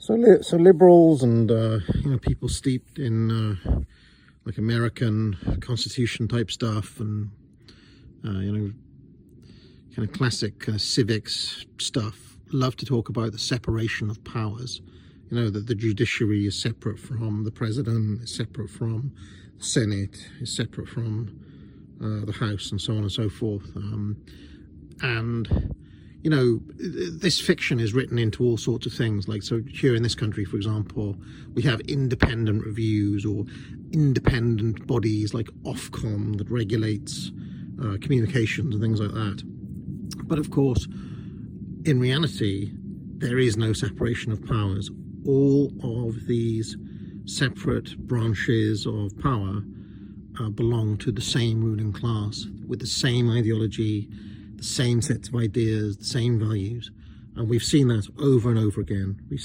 So liberals and people steeped in like American Constitution type stuff and kind of classic civics stuff love to talk about the separation of powers. That the judiciary is separate from the president, is separate from the Senate, is separate from the House, and so on and so forth. This fiction is written into all sorts of things. Like, so here in this country, for example, we have independent reviews or independent bodies like Ofcom that regulates communications and things like that. But of course, in reality, there is no separation of powers. All of these separate branches of power belong to the same ruling class with the same ideology, the same sets of ideas, the same values. And we've seen that over and over again.